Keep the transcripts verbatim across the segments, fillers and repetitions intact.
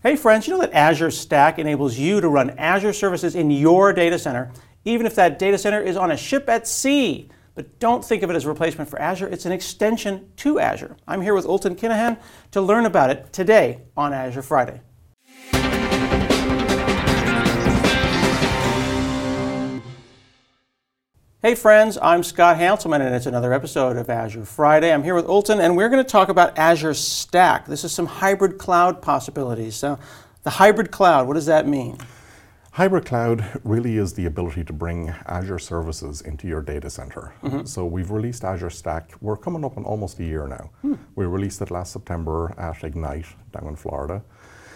Hey friends, you know that Azure Stack enables you to run Azure services in your data center, even if that data center is on a ship at sea. But don't think of it as a replacement for Azure, it's an extension to Azure. I'm here with Ultan Kinahan to learn about it today on Azure Friday. Hey friends, I'm Scott Hanselman and it's another episode of Azure Friday. I'm here with Ultan and we're going to talk about Azure Stack. This is some hybrid cloud possibilities. So the hybrid cloud, what does that mean? Hybrid cloud really is the ability to bring Azure services into your data center. Mm-hmm. So we've released Azure Stack. We're coming up on almost a year now. Hmm. We released it last September at Ignite down in Florida.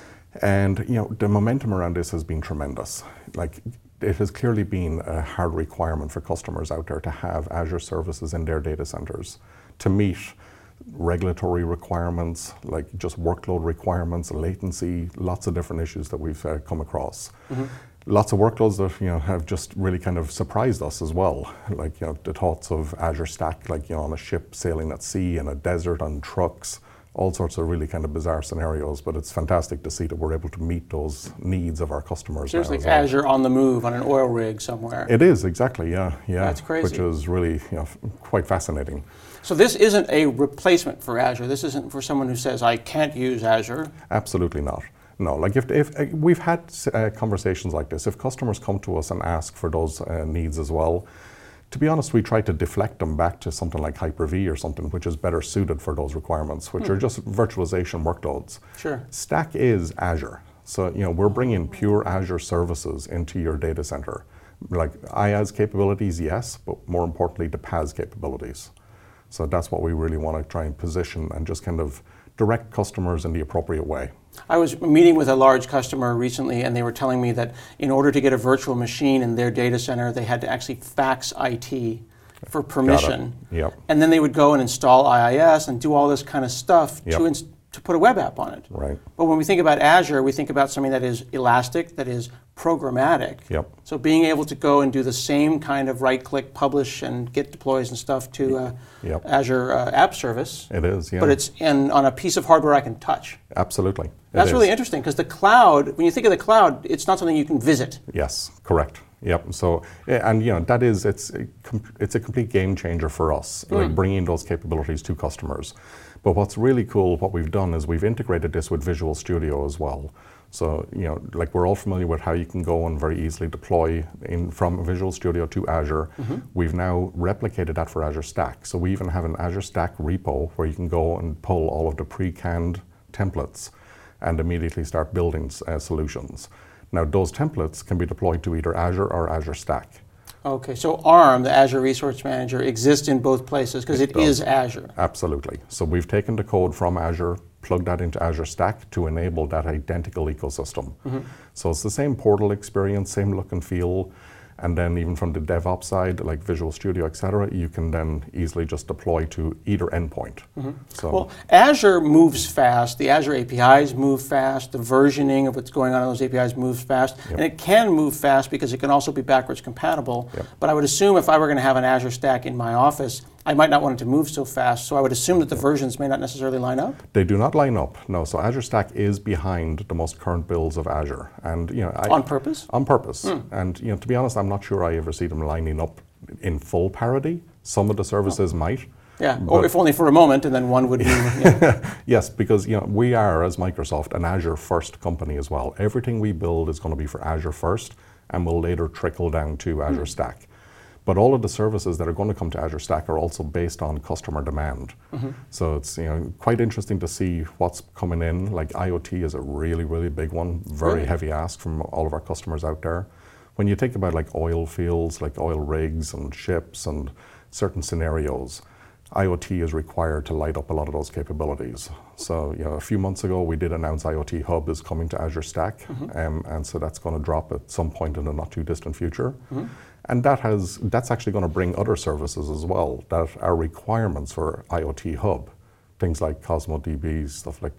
And you know, the momentum around this has been tremendous. Like, it has clearly been a hard requirement for customers out there to have Azure services in their data centers to meet regulatory requirements, like just workload requirements, latency, lots of different issues that we've uh, come across. Mm-hmm. Lots of workloads that you know have just really kind of surprised us as well. Like you know the thoughts of Azure Stack, like you know on a ship sailing at sea, in a desert, on trucks. All sorts of really kind of bizarre scenarios, but it's fantastic to see that we're able to meet those needs of our customers. Seriously, well. Azure on the move on an oil rig somewhere. It is, exactly, yeah. yeah. That's crazy. Which is really you know, quite fascinating. So this isn't a replacement for Azure. This isn't for someone who says, I can't use Azure. Absolutely not. No, like if, if uh, we've had uh, conversations like this, if customers come to us and ask for those uh, needs as well, to be honest, we try to deflect them back to something like Hyper-V or something which is better suited for those requirements, which hmm. are just virtualization workloads. Sure. Stack is Azure. So, you know, we're bringing pure Azure services into your data center. Like IaaS capabilities, yes, but more importantly, the PaaS capabilities. So that's what we really want to try and position and just kind of direct customers in the appropriate way. I was meeting with a large customer recently and they were telling me that in order to get a virtual machine in their data center, they had to actually fax I T for permission. Yep. And then they would go and install I I S and do all this kind of stuff yep. to, ins- to put a web app on it. Right. But when we think about Azure, we think about something that is elastic, that is programmatic. Yep. So being able to go and do the same kind of right-click, publish, and get deploys and stuff to uh, yep. Azure uh, App Service. It is, yeah. But it's in, on a piece of hardware I can touch. Absolutely. That's really interesting because the cloud, when you think of the cloud, it's not something you can visit. Yes, correct. Yep. So, and you know, that is, it's a, it's a complete game changer for us, mm. like bringing those capabilities to customers. But what's really cool, what we've done is we've integrated this with Visual Studio as well. So, you know, like we're all familiar with how you can go and very easily deploy in from Visual Studio to Azure. Mm-hmm. We've now replicated that for Azure Stack. So we even have an Azure Stack repo where you can go and pull all of the pre-canned templates and immediately start building uh, solutions. Now, those templates can be deployed to either Azure or Azure Stack. Okay, so ARM, the Azure Resource Manager, exists in both places because it, it is Azure. Absolutely. So we've taken the code from Azure, plugged that into Azure Stack to enable that identical ecosystem. Mm-hmm. So it's the same portal experience, same look and feel, and then even from the DevOps side, like Visual Studio, et cetera, you can then easily just deploy to either endpoint. Mm-hmm. So, well, Azure moves fast. The Azure A P Is move fast. The versioning of what's going on in those A P Is moves fast. Yep. And it can move fast because it can also be backwards compatible. Yep. But I would assume if I were going to have an Azure Stack in my office, I might not want it to move so fast, so I would assume that the versions may not necessarily line up? They do not line up, no. So Azure Stack is behind the most current builds of Azure. And you know, I, on purpose? On purpose. Mm. And you know, to be honest, I'm not sure I ever see them lining up in full parity. Some of the services oh. might. Yeah, or if only for a moment, and then one would be... Yeah. Yes, because you know, we are, as Microsoft, an Azure first company as well. Everything we build is going to be for Azure first, and will later trickle down to Azure mm. Stack. But all of the services that are going to come to Azure Stack are also based on customer demand. Mm-hmm. So it's you know quite interesting to see what's coming in. Like IoT is a really, really big one, very really? heavy ask from all of our customers out there. When you think about like oil fields, like oil rigs and ships and certain scenarios, IoT is required to light up a lot of those capabilities. So you know, a few months ago we did announce IoT Hub is coming to Azure Stack, mm-hmm. um, and so that's going to drop at some point in the not too distant future. Mm-hmm. And that has that's actually going to bring other services as well that are requirements for IoT Hub. Things like Cosmo D B, stuff like that,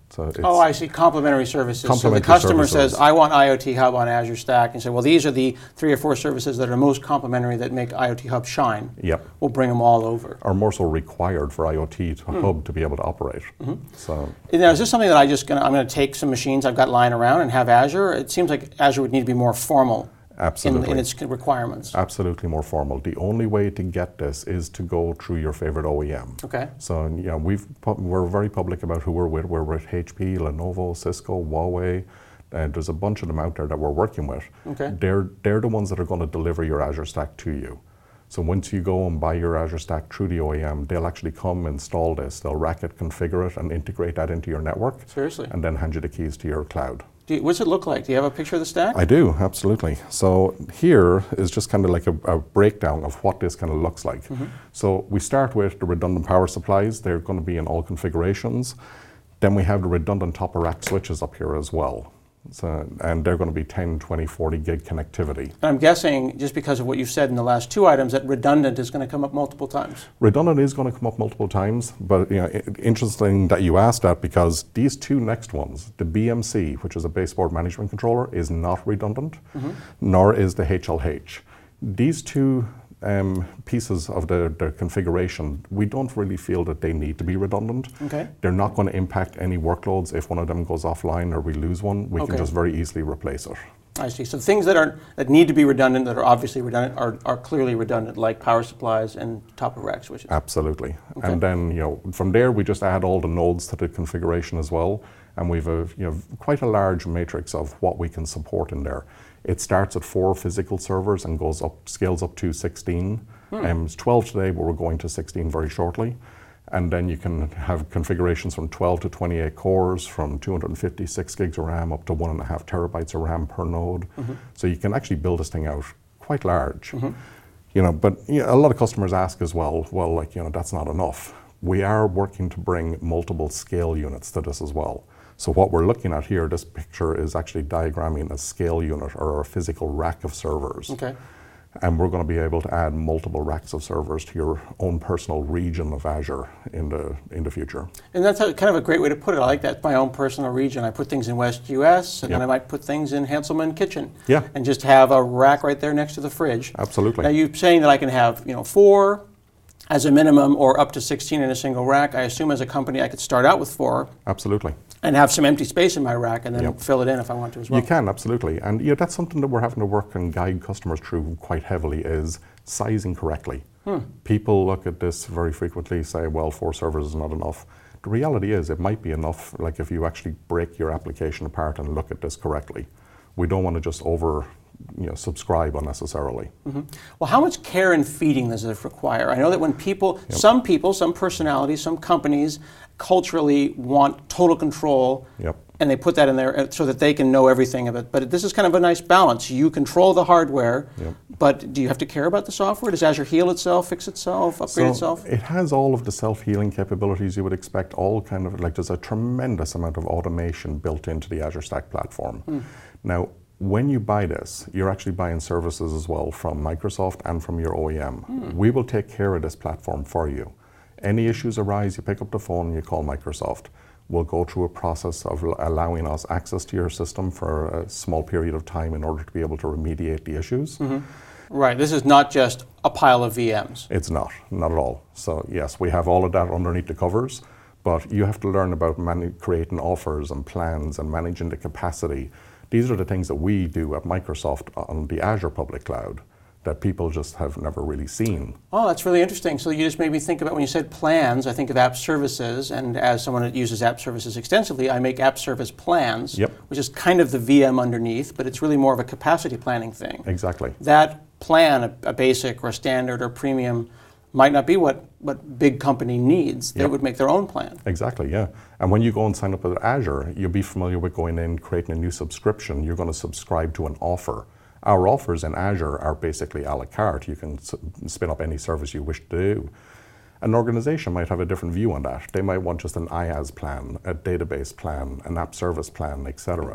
So it's oh, I see. Complementary services. Complementary so the customer services. says, I want IoT Hub on Azure Stack, and say, well, these are the three or four services that are most complementary that make IoT Hub shine. Yep. We'll bring them all over. Are more so required for IoT to Hmm. Hub to be able to operate. Mm-hmm. So Now, is this something that I just gonna, I'm going to take some machines I've got lying around and have Azure? It seems like Azure would need to be more formal in, absolutely. in its requirements. Absolutely more formal. The only way to get this is to go through your favorite O E M. Okay. So you know, we've pu- we're very public about who we're with. We're with H P, Lenovo, Cisco, Huawei. Uh, there's a bunch of them out there that we're working with. Okay. They're they're the ones that are going to deliver your Azure Stack to you. So once you go and buy your Azure Stack through the O E M, they'll actually come install this. They'll rack it, configure it, and integrate that into your network. Seriously. And then hand you the keys to your cloud. Do you, what's it look like? Do you have a picture of the stack? I do, absolutely. So here is just kind of like a, a breakdown of what this kind of looks like. Mm-hmm. So we start with the redundant power supplies. They're going to be in all configurations. Then we have the redundant top of rack switches up here as well. So, and they're going to be ten, twenty, forty gig connectivity. And I'm guessing, just because of what you've said in the last two items, that redundant is going to come up multiple times. Redundant is going to come up multiple times, but you know, i- interesting that you asked that, because these two next ones, the B M C, which is a baseboard management controller, is not redundant, Mm-hmm. nor is the H L H. These two um, pieces of the, the configuration, we don't really feel that they need to be redundant. Okay. They're not going to impact any workloads. If one of them goes offline or we lose one, we Okay. can just very easily replace it. I see. So things that are that need to be redundant, that are obviously redundant, are, are clearly redundant, like power supplies and top of rack switches. Absolutely. Okay. And then, you know, from there we just add all the nodes to the configuration as well, and we've a you know quite a large matrix of what we can support in there. It starts at four physical servers and goes up, scales up to sixteen. Hmm. Um, it's twelve today, but we're going to sixteen very shortly. And then you can have configurations from twelve to twenty-eight cores, from two hundred fifty-six gigs of RAM up to one and a half terabytes of RAM per node. Mm-hmm. So you can actually build this thing out quite large. Mm-hmm. You know, but you know, a lot of customers ask as well, well, like, you know, that's not enough. We are working to bring multiple scale units to this as well. So what we're looking at here, this picture is actually diagramming a scale unit or a physical rack of servers. Okay. And we're going to be able to add multiple racks of servers to your own personal region of Azure in the in the future. And that's a, kind of a great way to put it. I like that, my own personal region. I put things in West U S, and Yep. then I might put things in Hanselman Kitchen. Yeah. And just have a rack right there next to the fridge. Absolutely. Now, you're saying that I can have, you know, four as a minimum, or up to sixteen in a single rack. I assume as a company I could start out with four Absolutely. and have some empty space in my rack, and then Yep. fill it in if I want to as well. You can, absolutely. And you know, that's something that we're having to work and guide customers through quite heavily, is sizing correctly. Hmm. People look at this very frequently, say, well, four servers is not enough. The reality is it might be enough, like if you actually break your application apart and look at this correctly. We don't want to just over you know, subscribe unnecessarily. Mm-hmm. Well, how much care and feeding does it require? I know that when people, Yep. some people, some personalities, some companies culturally want total control, Yep. and they put that in there so that they can know everything of it. But this is kind of a nice balance. You control the hardware, Yep. but do you have to care about the software? Does Azure heal itself, fix itself, upgrade So itself? it has all of the self-healing capabilities you would expect, all kind of, like there's a tremendous amount of automation built into the Azure Stack platform. Hmm. Now, when you buy this, you're actually buying services as well from Microsoft and from your O E M. Hmm. We will take care of this platform for you. Any issues arise, you pick up the phone and you call Microsoft. We'll go through a process of l- allowing us access to your system for a small period of time in order to be able to remediate the issues. Mm-hmm. Right, this is not just a pile of V Ms. It's not, not at all. So yes, we have all of that underneath the covers, but you have to learn about mani- creating offers and plans and managing the capacity. These are the things that we do at Microsoft on the Azure public cloud that people just have never really seen. Oh, that's really interesting. So you just made me think about, when you said plans, I think of app services, and as someone that uses app services extensively, I make app service plans, Yep. which is kind of the V M underneath, but it's really more of a capacity planning thing. Exactly. That plan, a, a basic or a standard or premium, might not be what, what big company needs. They Yep. would make their own plan. Exactly, yeah. And when you go and sign up with Azure, you'll be familiar with going in, creating a new subscription. You're going to subscribe to an offer. Our offers in Azure are basically a la carte. You can s- spin up any service you wish to do. An organization might have a different view on that. They might want just an IaaS plan, a database plan, an app service plan, et cetera.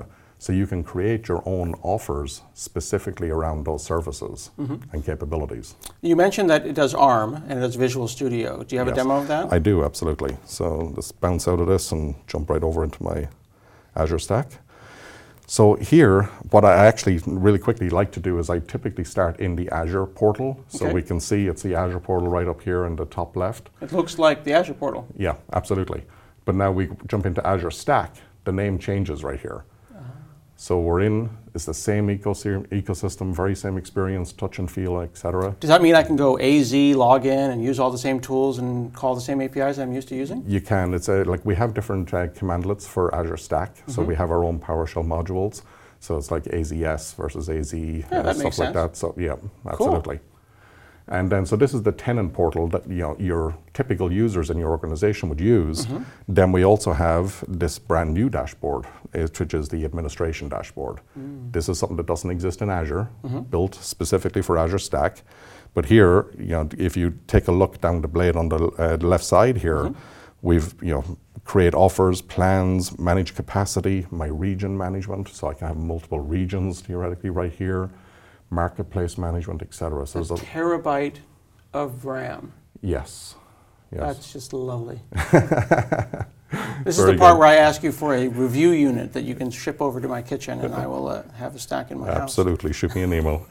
So you can create your own offers specifically around those services mm-hmm. and capabilities. You mentioned that it does ARM and it does Visual Studio. Do you have Yes, a demo of that? I do, absolutely. So let's bounce out of this and jump right over into my Azure Stack. So here, what I actually really quickly like to do is I typically start in the Azure portal. So Okay. we can see it's the Azure portal right up here in the top left. It looks like the Azure portal. Yeah, absolutely. But now we jump into Azure Stack, the name changes right here. Uh-huh. So we're in, it's the same ecosystem, ecosystem, very same experience, touch and feel, et cetera. Does that mean I can go A Z, log in, and use all the same tools and call the same A P Is I'm used to using? You can. It's a, like we have different uh, commandlets for Azure Stack. Mm-hmm. So we have our own PowerShell modules. So it's like A Z S versus A Z, yeah, uh, that stuff makes like sense. that. So yeah, absolutely. Cool. And then, so this is the tenant portal that you know your typical users in your organization would use. Mm-hmm. Then we also have this brand new dashboard, which is the administration dashboard. Mm. This is something that doesn't exist in Azure, mm-hmm. built specifically for Azure Stack. But here, you know, if you take a look down the blade on the, uh, the left side here, mm-hmm. we've you know create offers, plans, manage capacity, my region management, so I can have multiple regions theoretically right here. Marketplace management, et cetera. So a there's a terabyte of RAM. Yes. Yes. That's just lovely. This Very is the part good. where I ask you for a review unit that you can ship over to my kitchen, and I will uh, have a stack in my Absolutely. house. Shoot me an email.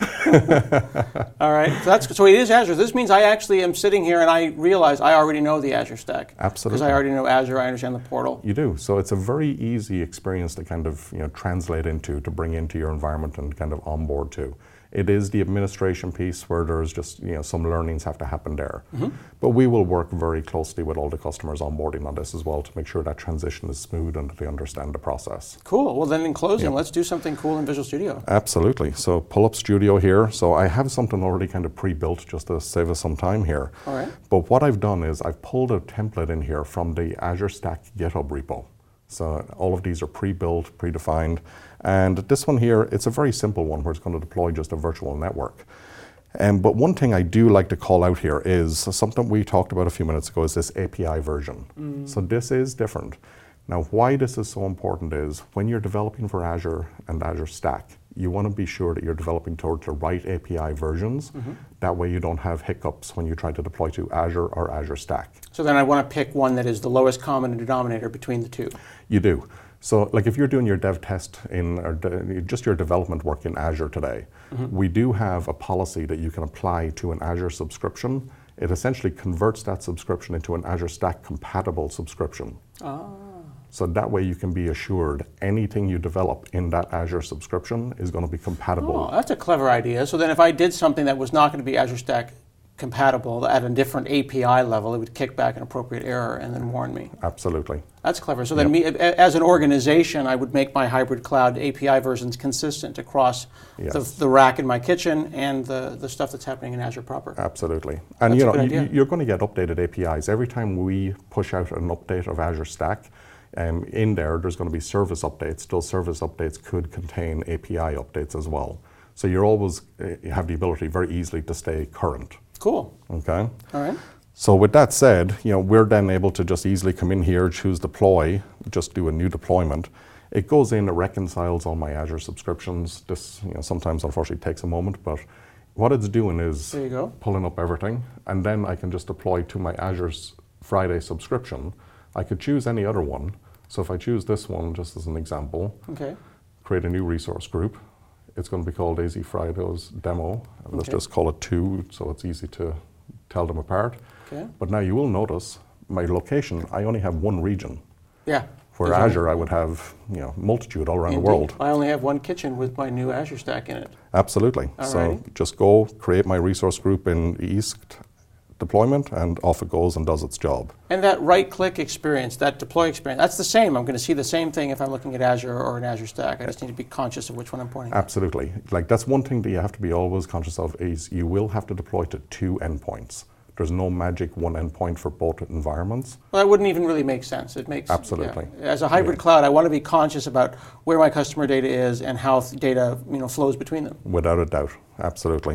All right. So, that's, so it is Azure. This means I actually am sitting here and I realize I already know the Azure Stack. Absolutely. Because I already know Azure, I understand the portal. You do. So it's a very easy experience to kind of you know translate into, to bring into your environment and kind of onboard to. It is the administration piece where there's just you know some learnings have to happen there. Mm-hmm. But we will work very closely with all the customers onboarding on this as well to make sure that transition is smooth and that they understand the process. Cool. Well, then in closing, Yep. let's do something cool in Visual Studio. Absolutely. So pull up Studio here. So I have something already kind of pre-built just to save us some time here. All right. But what I've done is I've pulled a template in here from the Azure Stack GitHub repo. So all of these are pre-built, predefined. And this one here, it's a very simple one where it's going to deploy just a virtual network. Um, but one thing I do like to call out here is something we talked about a few minutes ago is this A P I version. Mm. So this is different. Now why this is so important is when you're developing for Azure and Azure Stack, you want to be sure that you're developing towards the right A P I versions. Mm-hmm. That way you don't have hiccups when you try to deploy to Azure or Azure Stack. So then I want to pick one that is the lowest common denominator between the two. You do. So like if you're doing your dev test in, or de- just your development work in Azure today, mm-hmm. we do have a policy that you can apply to an Azure subscription. It essentially converts that subscription into an Azure Stack compatible subscription. Ah. So that way you can be assured anything you develop in that Azure subscription is going to be compatible. Oh, that's a clever idea. So then if I did something that was not going to be Azure Stack compatible at a different A P I level, it would kick back an appropriate error and then warn me. Absolutely. That's clever. So then me, as an organization, I would make my hybrid cloud A P I versions consistent across yes. the, the rack in my kitchen and the, the stuff that's happening in Azure proper. Absolutely. And that's you a know, good you, idea. you're going to get updated A P Is. Every time we push out an update of Azure Stack, um, in there, there's going to be service updates. Those service updates could contain A P I updates as well. So you're always uh, have the ability very easily to stay current. Cool. Okay. All right. So with that said, you know, we're then able to just easily come in here, choose deploy, just do a new deployment. It goes in, it reconciles all my Azure subscriptions. This, you know, sometimes unfortunately takes a moment, but what it's doing is there you go. Pulling up everything, and then I can just deploy to my Azure Friday subscription. I could choose any other one. So if I choose this one, just as an example, okay. create a new resource group. It's going to be called A Z Friday's demo. And let's okay. just call it two, so it's easy to tell them apart. Okay. But now you will notice my location, I only have one region. Yeah. Where Azure, I would have you know multitude all around Indeed. the world. I only have one kitchen with my new Azure Stack in it. Absolutely. All so right. just go create my resource group in East deployment, and off it goes and does its job. And that right-click experience, that deploy experience, that's the same. I'm going to see the same thing if I'm looking at Azure or an Azure Stack. I just need to be conscious of which one I'm pointing at. Absolutely. Like that's one thing that you have to be always conscious of is you will have to deploy to two endpoints. There's no magic one endpoint for both environments. Well, that wouldn't even really make sense. It makes absolutely. Yeah. As a hybrid yeah. cloud, I want to be conscious about where my customer data is and how data you know flows between them. Without a doubt, absolutely.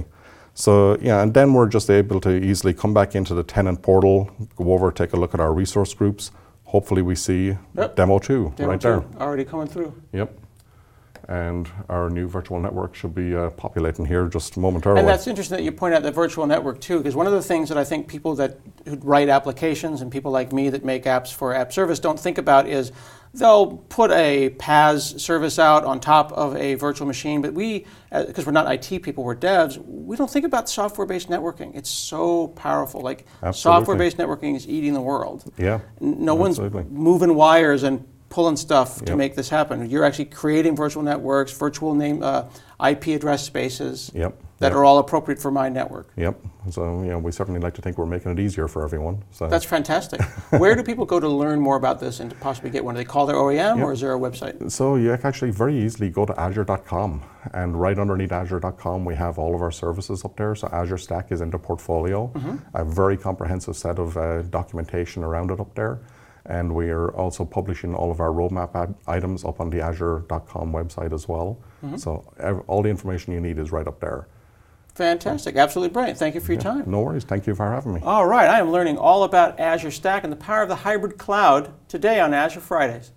So yeah, and then we're just able to easily come back into the tenant portal, go over, take a look at our resource groups. Hopefully we see yep. demo two demo right two, there. Already coming through. Yep. and our new virtual network should be uh, populating here just momentarily. And that's interesting that you point out the virtual network too, because one of the things that I think people that who write applications and people like me that make apps for app service don't think about is they'll put a P A S service out on top of a virtual machine, but we, because we're not I T people, we're devs, we don't think about software-based networking. It's so powerful. Like Absolutely. software-based networking is eating the world. Yeah. No absolutely. one's moving wires and pulling stuff to Yep. make this happen. You're actually creating virtual networks, virtual name, uh, I P address spaces Yep. that Yep. are all appropriate for my network. Yep. So, you know, we certainly like to think we're making it easier for everyone. So That's fantastic. Where do people go to learn more about this and to possibly get one? Do they call their O E M Yep. or is there a website? So you can actually very easily go to azure dot com, and right underneath azure dot com we have all of our services up there. So Azure Stack is in the portfolio, Mm-hmm. a very comprehensive set of uh, documentation around it up there. And we are also publishing all of our roadmap ad- items up on the azure dot com website as well. Mm-hmm. So ev- all the information you need is right up there. Fantastic. Absolutely brilliant. Thank you for your time. No worries. Thank you for having me. All right. I am learning all about Azure Stack and the power of the hybrid cloud today on Azure Fridays.